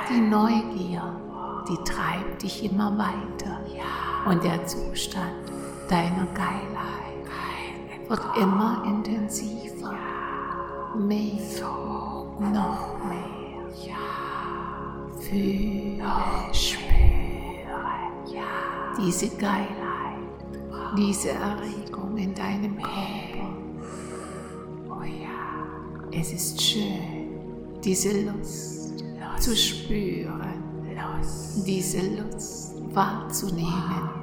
Die Neugier, die treibt dich immer weiter. Und der Zustand deiner Geilheit wird immer intensiver. Mehr, noch mehr. Fühle, spüre diese Geilheit, diese Erregung in deinem Körper. Es ist schön, diese Lust zu spüren, diese Lust wahrzunehmen.